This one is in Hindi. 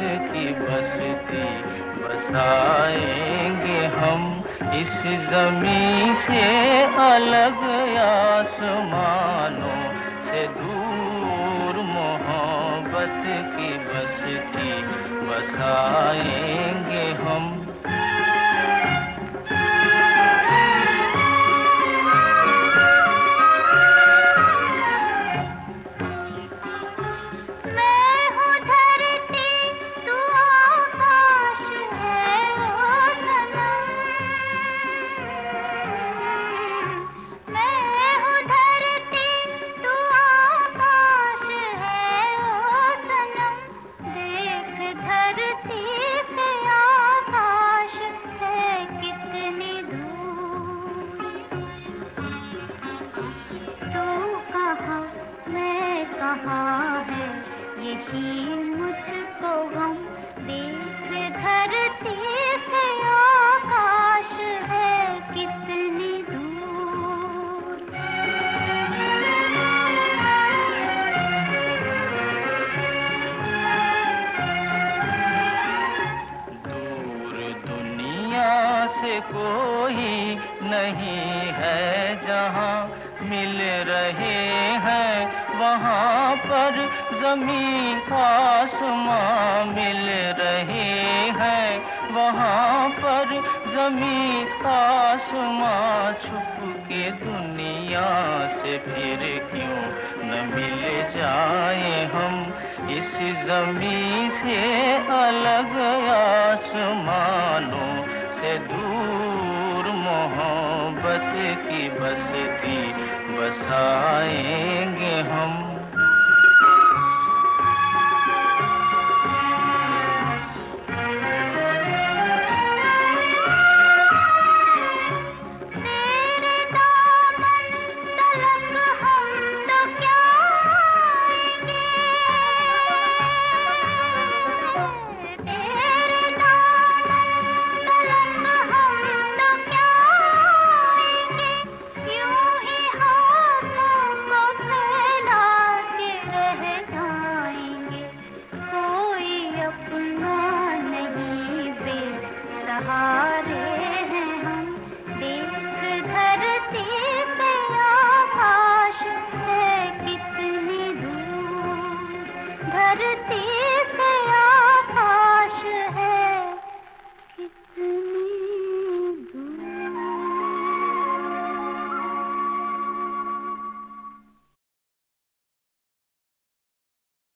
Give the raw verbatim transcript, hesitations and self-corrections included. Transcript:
की बस्ती बसाएंगे हम, इस ज़मीं से अलग आसमानों से दूर मोहब्बत की बस्ती बसाएंगे हम। कहाँ है यही मुझको गम, देख धरती से आकाश है कितनी दूर। दूर दुनिया से कोई नहीं है जहाँ मिल रहे हैं वहाँ पर ज़मीं आसमां मिल रहे हैं, वहाँ पर ज़मीं आसमां छुप के दुनिया से फिर क्यों न मिल जाए हम, इस ज़मीं से अलग आसमानों